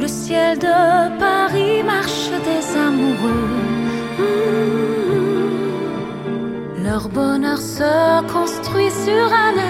ciel de Paris marche des amoureux. Leur bonheur se construit sur un